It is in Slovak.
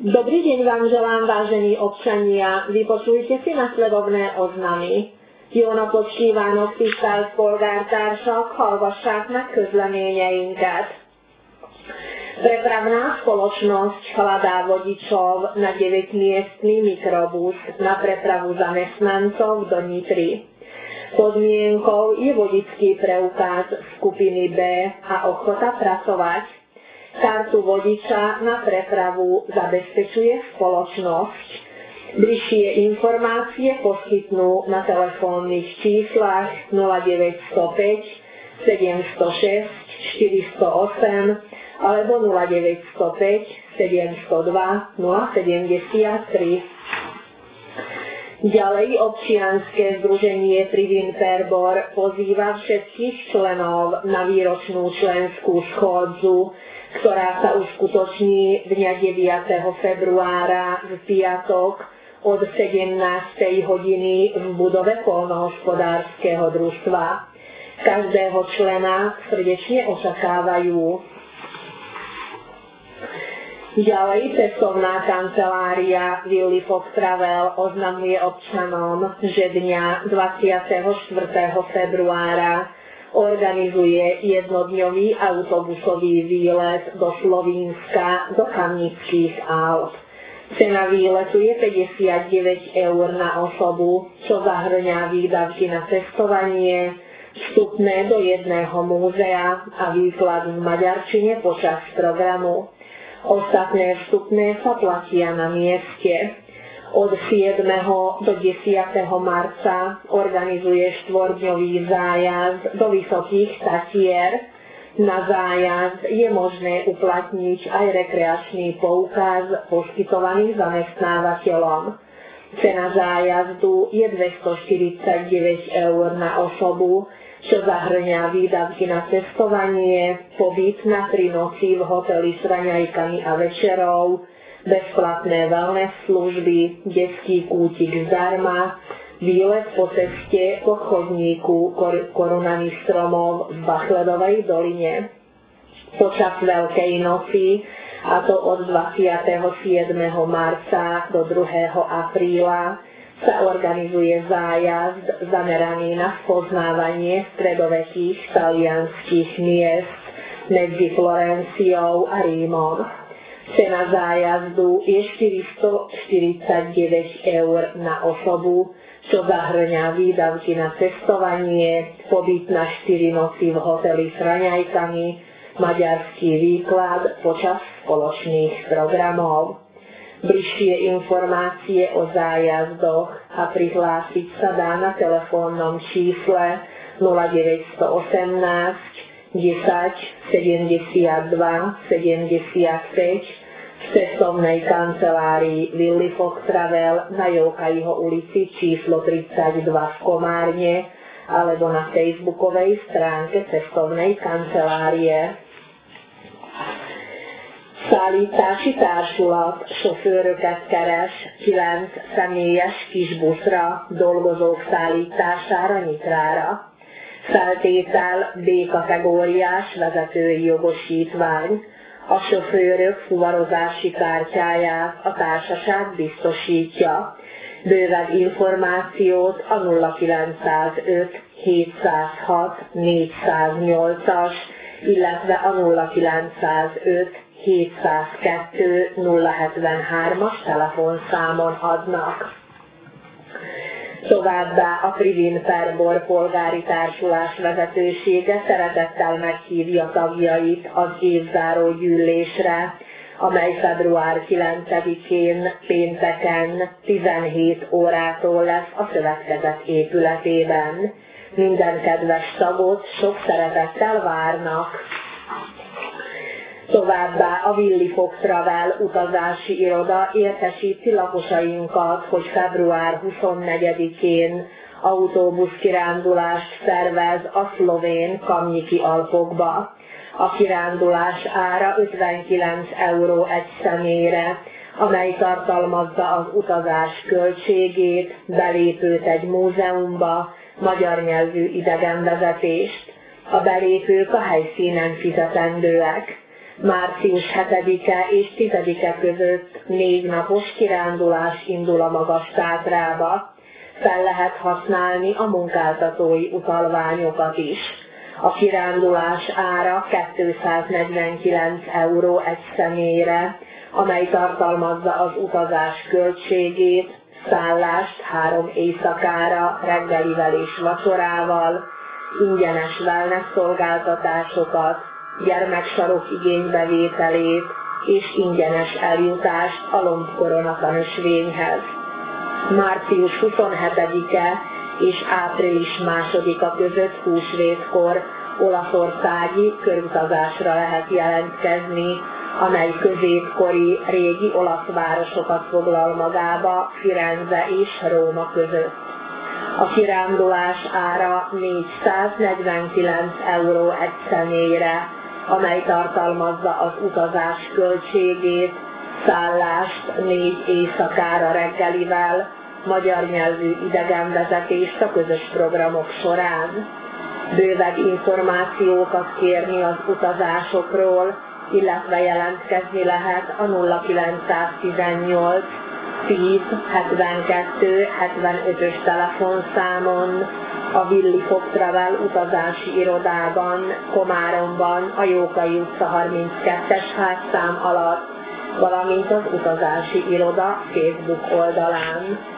Dobrý deň vám želám, vážení občania. Vypočujte si nasledovné oznamy. Jó napot kívánok, tisztelt polgártársak, hallgassák meg közleményeinket. Prepravná spoločnosť hľadá vodičov na 9-miestny mikrobus na prepravu zamestnancov do Nitry. Podmienkou je vodičský preukaz skupiny B a ochota pracovať. Kartu vodiča na prepravu zabezpečuje spoločnosť. Bližšie informácie poskytnú na telefónnych číslach 0905 706 408 alebo 0905 702 073. Ďalej občianske združenie Privin Perbor pozýva všetkých členov na výročnú členskú schôdzu, ktorá sa uskutoční dňa 9. februára v piatok od 17. hodiny v budove poľnohospodárskeho družstva. Každého člena srdečne očakávajú. Ďalej cestovná kancelária Willy Fox Travel oznamuje občanom, že dňa 24. februára organizuje jednodňový autobusový výlet do Slovinska, do Kamnických Alp. Cena výletu je 59 eur na osobu, čo zahŕňa výdavky na cestovanie, vstupné do jedného múzea a výklad v maďarčine počas programu. Ostatné vstupné sa platia na mieste. Od 7. do 10. marca organizuje štvordňový zájazd do Vysokých Tatier. Na zájazd je možné uplatniť aj rekreačný poukaz poskytovaný zamestnávateľom. Cena zájazdu je 249 eur na osobu, čo zahŕňa výdavky na cestovanie, pobyt na 3 noci v hoteli s raňajkami a večerou, bezplatné wellness služby, detský kútik zdarma, výlet po ceste po chodníku korunami stromov v Bachledovej doline. Počas Veľkej noci, a to od 27. marca do 2. apríla, sa organizuje zájazd zameraný na spoznávanie stredovekých talianských miest medzi Florenciou a Rímom. Cena zájazdu je 449 eur na osobu, čo zahŕňa výdavky na cestovanie, pobyt na 4 noci v hoteli s raňajkami, maďarský výklad počas spoločných programov. Bližšie informácie o zájazdoch a prihlásiť sa dá na telefónnom čísle 0918 10 72 75 v cestovnej kancelárii Willy Fox Travel na Joukajho ulici číslo 32 v Komárne alebo na facebookovej stránke cestovnej kancelárie. Szállítási társulat sofőröket keres 9 személyes kisbuszra, dolgozók szállítására Nyitrára. Feltétel B-kategóriás vezetői jogosítvány. A sofőrök fuvarozási kártyáját a társaság biztosítja. Bővebb információt a 0905 706 408-as, illetve a 0905 702 073-as telefonszámon adnak. Továbbá a Privin Perbor polgári társulás vezetősége szeretettel meghívja tagjait az évzáró gyűlésre, amely február 9-én pénteken 17 órától lesz a szövetkezet épületében. Minden kedves tagot sok szeretettel várnak. Továbbá a Willy Fox Travel utazási iroda értesíti lakosainkat, hogy február 24-én autóbuszkirándulást szervez a szlovén Kamniki Alpokba. A kirándulás ára 59 euró egy személyre, amely tartalmazza az utazás költségét, belépőt egy múzeumba, magyar nyelvű idegenvezetést. A belépők a helyszínen fizetendőek. Március 7-e és 10-e között 4 napos kirándulás indul a Magas-Tátrába. Fel lehet használni a munkáltatói utalványokat is. A kirándulás ára 249 € egy személyre, amely tartalmazza az utazás költségét, szállást 3 éjszakára, reggelivel és vacsorával, ingyenes wellness szolgáltatásokat, gyermeksarok igénybevételét és ingyenes eljutást a lombkoronatanösvényhez. Március 27-e és április 2-a között húsvétkor olaszországi körutazásra lehet jelentkezni, amely középkori régi olasz városokat foglal magába Firenze és Róma között. A kirándulás ára 449 € egy személyre, amely tartalmazza az utazás költségét, szállást 4 éjszakára reggelivel, magyar nyelvű idegenvezetést a közös programok során. Bővebb információkat kérni az utazásokról, illetve jelentkezni lehet a 0918 10 72 75-ös telefonszámon, a Willy Fog Travel utazási irodában, Komáromban, a Jókai utca 32-es házszám alatt, valamint az utazási iroda Facebook oldalán.